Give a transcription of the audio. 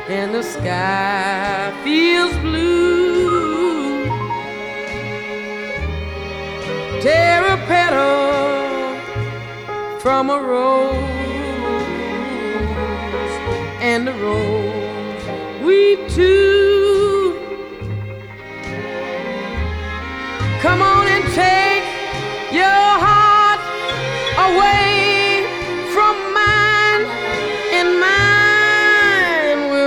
and the sky feels blue. Tear a petal from a rose, and the rose we two